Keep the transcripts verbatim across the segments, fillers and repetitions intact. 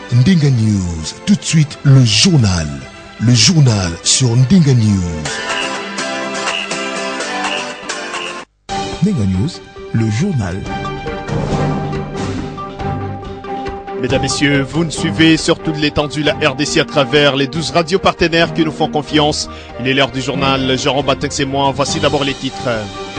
Ndinga News, tout de suite le journal. Le journal sur Ndinga News. Ndinga News, le journal. Mesdames, Messieurs, vous nous suivez sur toute l'étendue de la R D C à travers les douze radios partenaires qui nous font confiance. Il est l'heure du journal. Jérôme Batex et moi, voici d'abord les titres.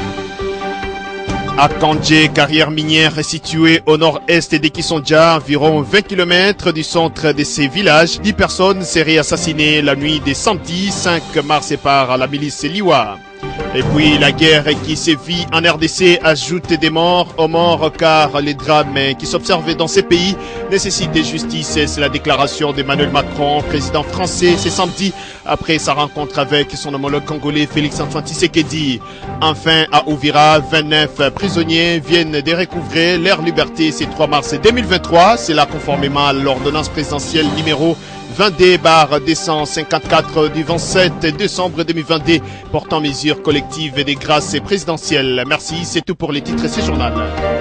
À Kandje, carrière minière située au nord-est d'Ekisonja, environ vingt kilomètres du centre de ces villages. dix personnes seraient assassinées la nuit des samedi cinq mars par la milice Liwa. Et puis la guerre qui sévit en R D C ajoute des morts aux morts car les drames qui s'observent dans ces pays nécessitent de justice. C'est la déclaration d'Emmanuel Macron, président français, ce samedi après sa rencontre avec son homologue congolais Félix-Antoine Tshisekedi. Enfin, à Ouvira, vingt-neuf prisonniers viennent de recouvrer leur liberté ce trois mars deux mille vingt-trois. C'est là conformément à l'ordonnance présidentielle numéro vingt-deux barre deux cent cinquante-quatre du vingt-sept décembre deux mille vingt-deux portant mesures collectives et des grâces présidentielles. Merci, c'est tout pour les titres de ce journal.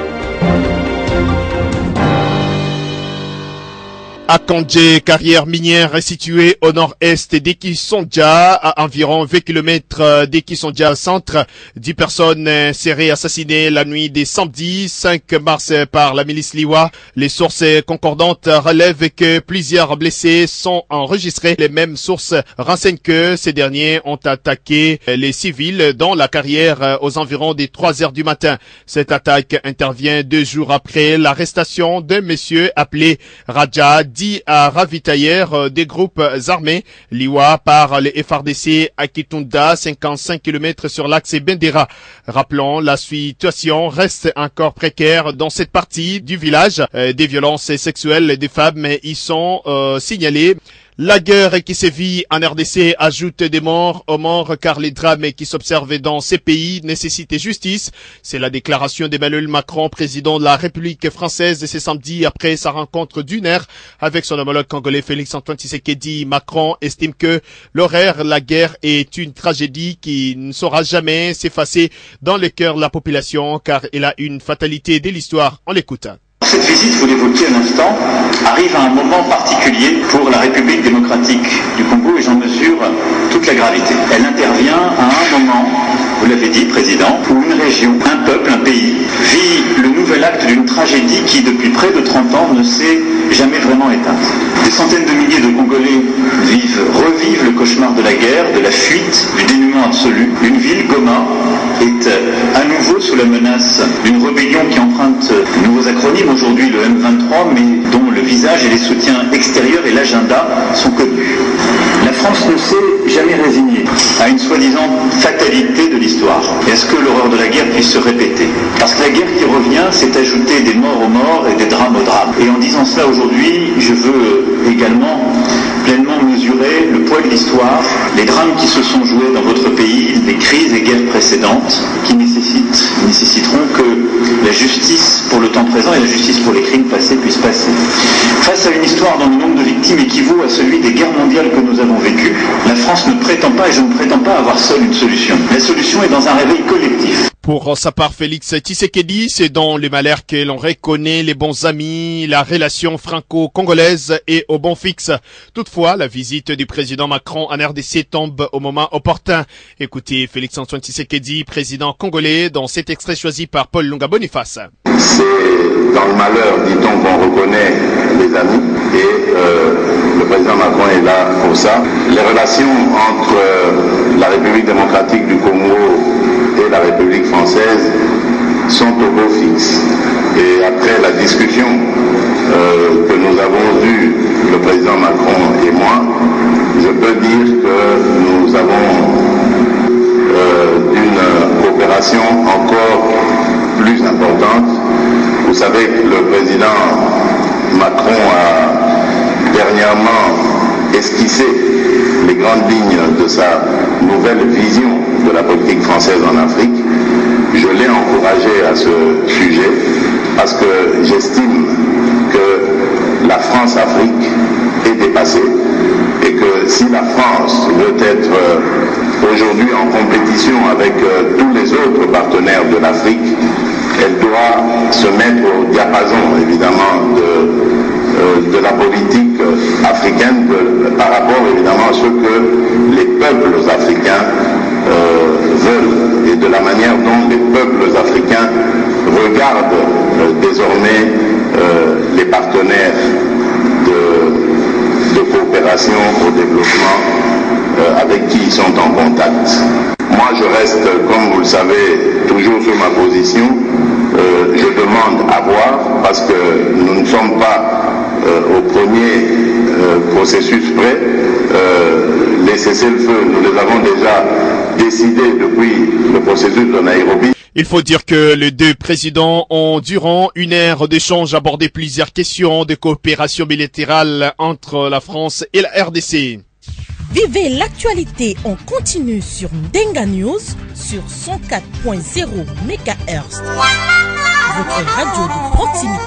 À Kandje, carrière minière située au nord-est d'Ekisonja, à environ vingt kilomètres d'Ekisonja centre. dix personnes seraient assassinées la nuit des samedi cinq mars par la milice Liwa. Les sources concordantes relèvent que plusieurs blessés sont enregistrés. Les mêmes sources renseignent que ces derniers ont attaqué les civils dans la carrière aux environs des trois heures du matin. Cette attaque intervient deux jours après l'arrestation d'un monsieur appelé Raja, dit à ravitailleur des groupes armés Liwa par les F R D C à Kitunda, cinquante-cinq kilomètres sur l'axe Bendera. Rappelons, la situation reste encore précaire dans cette partie du village. Euh, des violences sexuelles des femmes y sont euh, signalées. La guerre qui sévit en R D C ajoute des morts aux morts car les drames qui s'observent dans ces pays nécessitent justice. C'est la déclaration d'Emmanuel Macron, président de la République française, ce samedi après sa rencontre d'une heure avec son homologue congolais Félix-Antoine Tshisekedi. Macron estime que l'horreur, la guerre est une tragédie qui ne saura jamais s'effacer dans le cœur de la population car elle a une fatalité de l'histoire. On l'écoute. Cette visite, vous l'évoquiez un instant, arrive à un moment particulier pour la République démocratique du Congo et j'en mesure toute la gravité. Elle intervient à un moment, vous l'avez dit, Président, où une région, un peuple, un pays vit le nouvel acte d'une tragédie qui, depuis près de trente ans, ne s'est jamais vraiment éteinte. Des centaines de milliers de Congolais vivent, revivent le cauchemar de la guerre, de la fuite, du dénuement absolu. Une ville, Goma, est à nouveau sous la menace d'une rébellion qui emprunte de nouveaux acronymes. Aujourd'hui le M vingt-trois, mais dont le visage et les soutiens extérieurs et l'agenda sont connus. La France ne s'est jamais résignée à une soi-disant fatalité de l'histoire. Est-ce que l'horreur de la guerre puisse se répéter? Parce que la guerre qui revient, c'est ajouter des morts aux morts et des drames aux drames. Et en disant cela aujourd'hui, je veux également pleinement mesurer le poids de l'histoire, les drames qui se sont joués dans votre pays, les crises et guerres précédentes qui nécessitent, nécessiteront que la justice pour le temps présent et la justice pour les crimes passés puissent passer. Face à une histoire dont le nombre de victimes équivaut à celui des guerres mondiales que nous avons vécues, la France ne prétend pas et je ne prétends pas avoir seule une solution. La solution est dans un réveil collectif. Pour sa part, Félix Tshisekedi, c'est dans les malheurs que l'on reconnaît les bons amis, la relation franco-congolaise et au bon fixe. Toutefois, la visite du président Macron en R D C tombe au moment opportun. Écoutez Félix-Antoine Tshisekedi, président congolais, dans cet extrait choisi par Paul Lunga Boniface. C'est dans le malheur, dit-on, qu'on reconnaît les amis et euh, le président Macron est là pour ça. Les relations entre euh, la République démocratique du Congo et la République française sont au beau fixe. Et après la discussion euh, que nous avons eue, le président Macron et moi, je peux dire que nous avons euh, une coopération encore plus importante. Vous savez que le président Macron a dernièrement esquissé les grandes lignes de sa nouvelle vision de la politique française en Afrique. Je l'ai encouragé à ce sujet parce que j'estime que la France-Afrique est dépassée et que si la France veut être aujourd'hui en compétition avec tous les autres partenaires de l'Afrique, elle doit se mettre au diapason évidemment de, euh, de la politique d'abord évidemment ce que les peuples africains euh, veulent et de la manière dont les peuples africains regardent euh, désormais euh, les partenaires de, de coopération au développement euh, avec qui ils sont en contact. Moi je reste, comme vous le savez, toujours sur ma position. Euh, je demande à voir parce que nous ne sommes pas euh, au premier euh, processus près. Euh, les cessez-le-feu, nous les avons déjà décidés depuis le processus de Nairobi. Il faut dire que les deux présidents ont, durant une heure d'échange, abordé plusieurs questions de coopération bilatérale entre la France et la R D C. Vivez l'actualité en continu sur Ndenga News sur cent quatre point zéro mégahertz. Votre radio de proximité.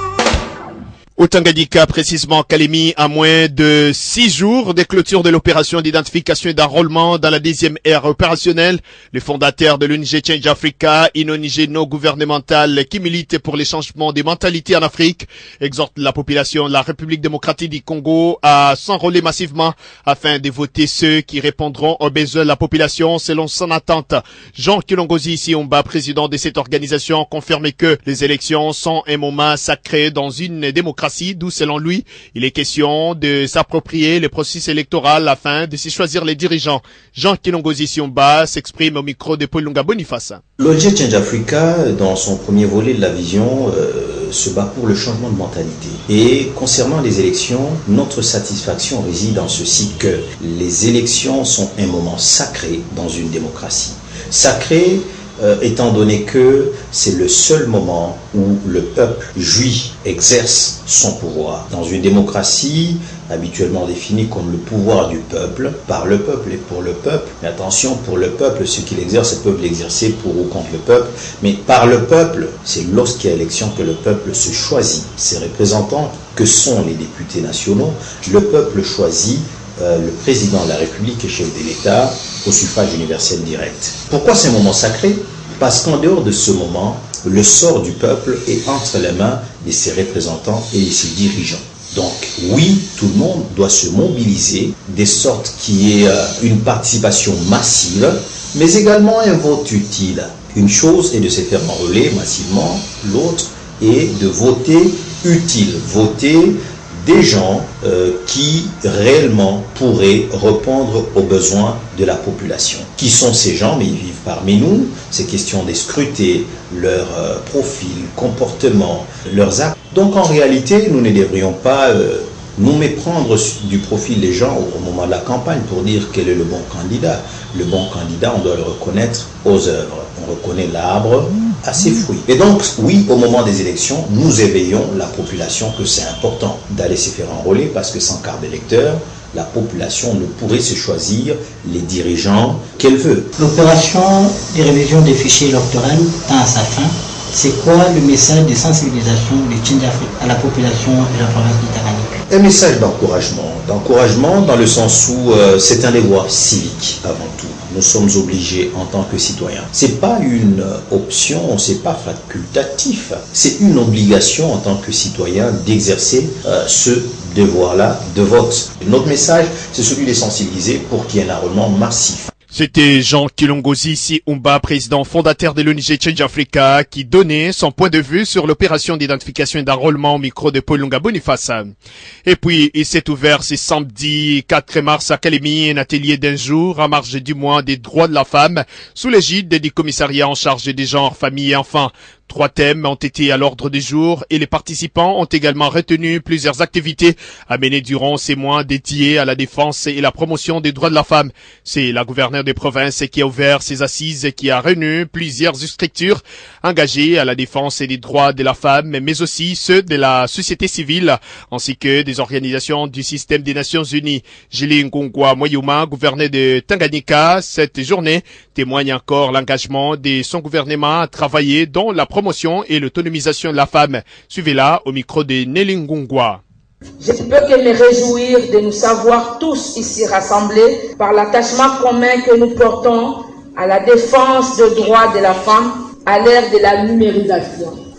Au Tanganyika, précisément Kalemi, à moins de six jours des clôtures de l'opération d'identification et d'enrôlement dans la deuxième ère opérationnelle, le fondateur de l'O N G Change Africa, une O N G non gouvernementale qui milite pour les changements des mentalités en Afrique, exhorte la population de la République démocratique du Congo à s'enrôler massivement afin de voter ceux qui répondront aux besoins de la population selon son attente. Jean Kilongozi Siomba, président de cette organisation, confirme que les élections sont un moment sacré dans une démocratie, d'où selon lui, il est question de s'approprier le processus électoral afin de s'y choisir les dirigeants. Jean Kilongozi Siomba s'exprime au micro de Paul Lunga Boniface. L'O N G Change Africa, dans son premier volet de la vision, euh, se bat pour le changement de mentalité. Et concernant les élections, notre satisfaction réside dans ceci que les élections sont un moment sacré dans une démocratie. Sacré, Euh, étant donné que c'est le seul moment où le peuple jouit, exerce son pouvoir. Dans une démocratie habituellement définie comme le pouvoir du peuple, par le peuple et pour le peuple, mais attention, pour le peuple, ceux qui l'exercent peuvent l'exercer pour ou contre le peuple, mais par le peuple, c'est lorsqu'il y a élection que le peuple se choisit. Ses représentants, que sont les députés nationaux, le peuple choisit Euh, le président de la République et chef de l'État au suffrage universel direct. Pourquoi c'est un moment sacré? Parce qu'en dehors de ce moment, le sort du peuple est entre les mains de ses représentants et de ses dirigeants. Donc oui, tout le monde doit se mobiliser de sorte qu'il y ait euh, une participation massive, mais également un vote utile. Une chose est de se faire enrôler massivement, l'autre est de voter utile, voter des gens euh, qui réellement pourraient répondre aux besoins de la population. Qui sont ces gens? Mais ils vivent parmi nous. C'est question de scruter leur euh, profil, comportement, leurs actes. Donc en réalité, nous ne devrions pas euh, nous méprendre du profil des gens au moment de la campagne pour dire quel est le bon candidat. Le bon candidat, on doit le reconnaître aux œuvres. On reconnaît l'arbre à ses fruits. Et donc, oui, au moment des élections, nous éveillons la population que c'est important d'aller se faire enrôler parce que sans carte d'électeur, la population ne pourrait se choisir les dirigeants qu'elle veut. L'opération de révision des fichiers électoraux tend à sa fin. C'est quoi le message de sensibilisation de Change Africa à la population de la province du Tanganyika? Un message d'encouragement. D'encouragement dans le sens où euh, c'est un devoir civique avant tout. Nous sommes obligés en tant que citoyens. C'est pas une option, c'est pas facultatif. C'est une obligation en tant que citoyen d'exercer euh, ce devoir-là de vote. Notre message, c'est celui de sensibiliser pour qu'il y ait un enrôlement massif. C'était Jean Kilongozi Siomba, président fondateur de l'O N G Change Africa, qui donnait son point de vue sur l'opération d'identification et d'enrôlement au micro de Paul Lunga Boniface. Et puis, il s'est ouvert ce samedi quatre mars à Kalemi, un atelier d'un jour à marge du mois des droits de la femme, sous l'égide du commissariat en charge des genres, familles et enfants. Trois thèmes ont été à l'ordre du jour et les participants ont également retenu plusieurs activités à mener durant ces mois dédiés à la défense et la promotion des droits de la femme. C'est la gouverneure des provinces qui a ouvert ses assises et qui a réuni plusieurs structures engagées à la défense des droits de la femme, mais aussi ceux de la société civile, ainsi que des organisations du système des Nations Unies. Julie Ngongwa Moyouma, gouverneur de Tanganyika, cette journée témoigne encore l'engagement de son gouvernement à travailler dans la promotion et l'autonomisation de la femme. Suivez-la au micro de Nelly Ngongwa. Je ne peux que me réjouir de nous savoir tous ici rassemblés par l'attachement commun que nous portons à la défense des droits de la femme à l'ère de la numérisation.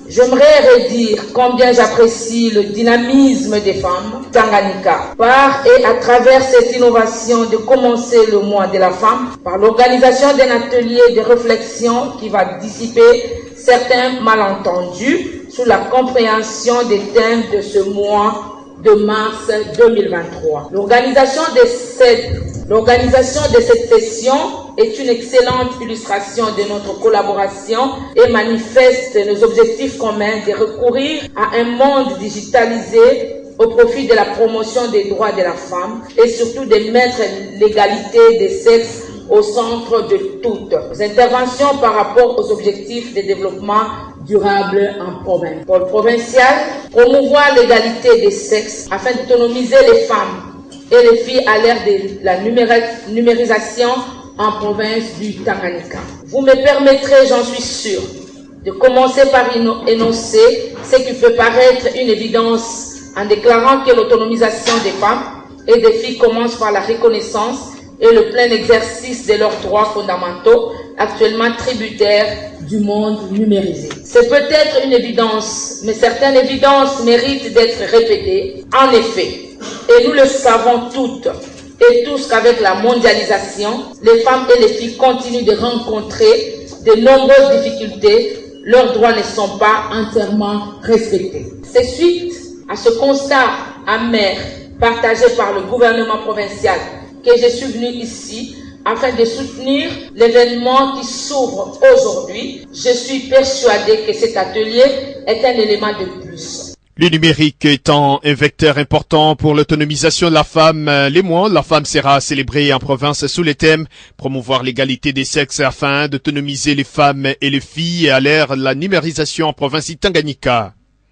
J'aimerais redire combien j'apprécie le dynamisme des femmes Tanganyika par et à travers cette innovation de commencer le mois de la femme par l'organisation d'un atelier de réflexion qui va dissiper certains malentendus sous la compréhension des thèmes de ce mois de mars deux mille vingt-trois. L'organisation de cette, l'organisation de cette session est une excellente illustration de notre collaboration et manifeste nos objectifs communs de recourir à un monde digitalisé au profit de la promotion des droits de la femme et surtout de mettre l'égalité des sexes au centre de toutes les interventions par rapport aux objectifs de développement durable en province. Pour le provincial, promouvoir l'égalité des sexes afin d'autonomiser les femmes et les filles à l'ère de la numéri- numérisation en province du Tanganyika. Vous me permettrez, j'en suis sûr, de commencer par énoncer ce qui peut paraître une évidence en déclarant que l'autonomisation des femmes et des filles commence par la reconnaissance et le plein exercice de leurs droits fondamentaux actuellement tributaires du monde numérisé. C'est peut-être une évidence, mais certaines évidences méritent d'être répétées. En effet, et nous le savons toutes et tous qu'avec la mondialisation, les femmes et les filles continuent de rencontrer de nombreuses difficultés. Leurs droits ne sont pas entièrement respectés. C'est suite à ce constat amer partagé par le gouvernement provincial que je suis venu ici afin de soutenir l'événement qui s'ouvre aujourd'hui. Je suis persuadé que cet atelier est un élément de plus. Le numérique étant un vecteur important pour l'autonomisation de la femme, les mois, la femme sera célébrée en province sous le thème promouvoir l'égalité des sexes afin d'autonomiser les femmes et les filles à l'ère de la numérisation en province Tanganyika.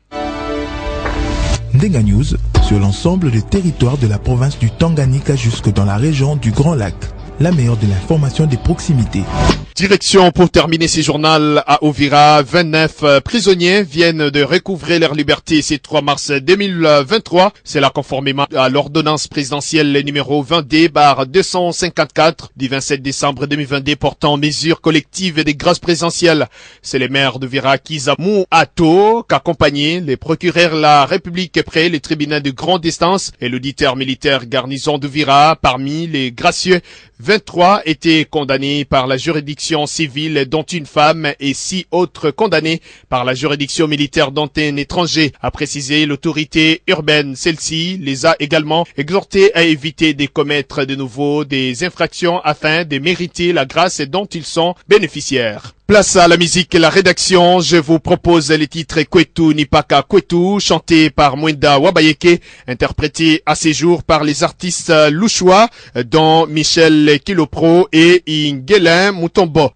Ndenga News sur l'ensemble des territoires de la province du Tanganyika jusque dans la région du Grand Lac. La meilleure de l'information des proximités. Direction pour terminer ces journaux à Uvira. vingt-neuf prisonniers viennent de recouvrer leur liberté ce trois mars deux mille vingt-trois. C'est là conformément à l'ordonnance présidentielle numéro vingt-deux barre deux cent cinquante-quatre du vingt-sept décembre deux mille vingt-deux portant mesures collectives et des grâces présidentielles. C'est les maires d'Uvira Kizamou Ato qu'accompagnaient les procureurs de la République près les tribunaux de grande instance et l'auditeur militaire garnison d'Uvira. Parmi les gracieux, vingt-trois étaient condamnés par la juridiction civile dont une femme et six autres condamnés par la juridiction militaire dont un étranger, a précisé l'autorité urbaine. Celle-ci les a également exhortés à éviter de commettre de nouveau des infractions afin de mériter la grâce dont ils sont bénéficiaires. Place à la musique et la rédaction. Je vous propose les titres Kwetu Nipaka Kwetu, chanté par Mwenda Wabayeke, interprété à ces jours par les artistes louchois, dont Michel Kilopro et Ingelin Mutombo.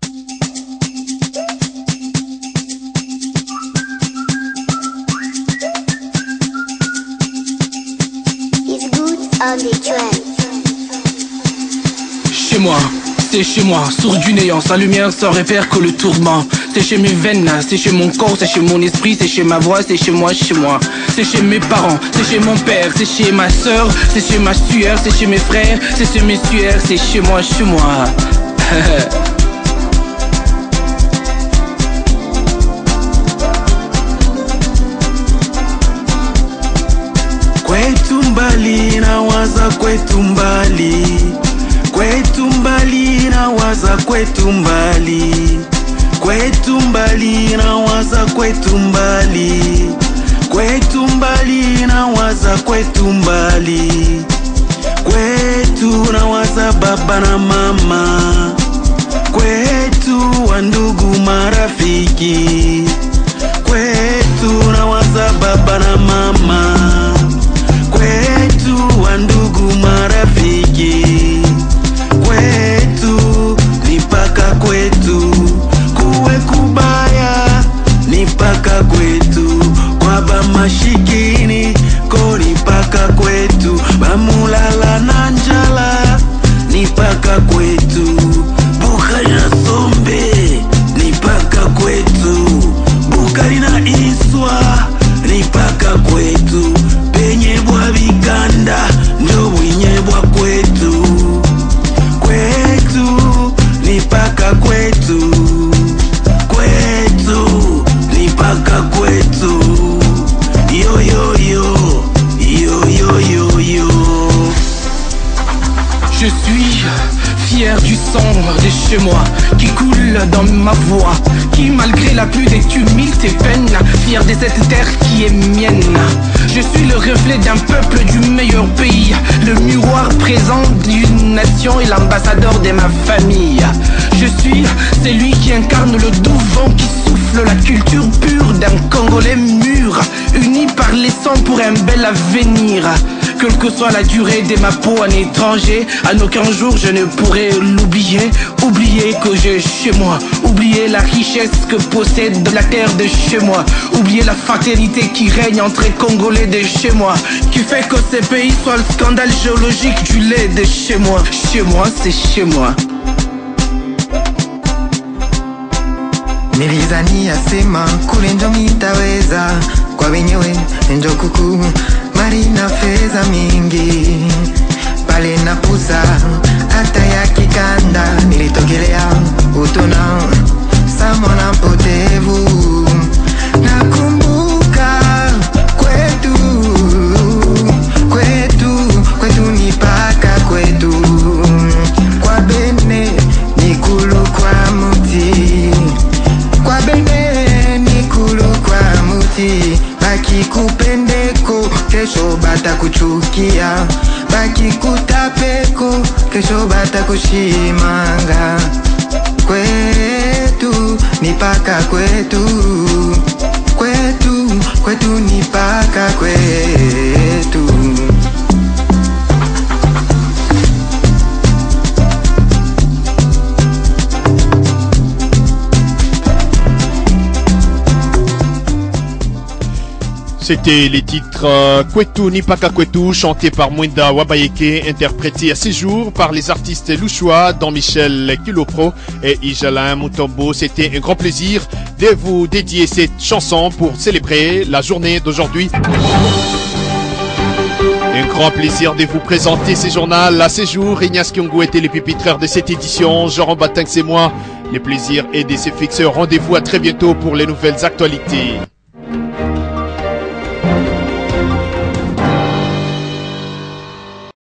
Chez moi, c'est chez moi, sourd du néant, sa lumière sans repère que le tourment. C'est chez mes veines, c'est chez mon corps, c'est chez mon esprit, c'est chez ma voix, c'est chez moi, chez moi. C'est chez mes parents, c'est chez mon père, c'est chez ma soeur, c'est chez ma sueur, c'est chez mes frères, c'est chez mes sueurs, c'est chez moi, chez moi. Kwetu mbali na waza kwetu mbali, kwetu mbali na waza kwetu mbali, kwetu mbali na waza kwetu mbali, kwetu mbali na waza kwetu mbali, kwetu na waza baba na mama, kwetu wa ndugu marafiki, kwetu na waza baba na mama, kwetu wa ndugu marafiki, kwetu nipaka kwetu, kuwe kubaya nipaka kwetu, kwa bamashikini ko nipaka kwetu, bamulala na njala nipaka kwetu, Bukari na Sombe nipaka kwetu, Bukari na Iswa nipaka kwetu, penye bwa bikanda njo bwinye bwa kwetu, kwetu nipaka kwetu, kwetu nipaka kwetu. dans ma voix, qui malgré la pluie des tumultes et peines, fier de cette terre qui est mienne. Je suis le reflet d'un peuple du meilleur pays, le miroir présent d'une nation et l'ambassadeur de ma famille. Je suis celui qui incarne le doux vent qui souffle la culture pure d'un Congolais mûr, uni par les sangs pour un bel avenir. Quelle que soit la durée de ma peau en étranger, à aucun jour je ne pourrai l'oublier. Oublier que j'ai chez moi, oublier la richesse que possède la terre de chez moi, oublier la fraternité qui règne entre les Congolais de chez moi, qui fait que ce pays soit le scandale géologique du lait de chez moi. Chez moi, c'est chez moi. Nilizani asema kule njo mitaweza, kwa wenyewe njo kuku marina fedha mingi pale na pusa hata ya kikanda nilitokelea utona samona potevu. Nakumbuka kwetu kwetu kwetu ni paka kwetu kwa bene nikulu kwa muti kwa bene nikulu kwa muti. Baki kupendeko kesho bata kuchukia, baki kutapeko kesho bata kushimanga. Kwetu ni paka kwetu, kwetu kwetu ni paka kwetu. C'était les titres euh, Kwetu Nipaka Kwetu, chanté par Mwenda Wabayeke, interprété à ces jours par les artistes Louchoua, Jean-Michel Kilopro et Ijalin Mutombo. C'était un grand plaisir de vous dédier cette chanson pour célébrer la journée d'aujourd'hui. Un grand plaisir de vous présenter ces journaux à ces jours. Ignace Kyongo était le pupitraire de cette édition. Jean Batin, c'est moi. Le plaisir est de se fixer. Rendez-vous à très bientôt pour les nouvelles actualités.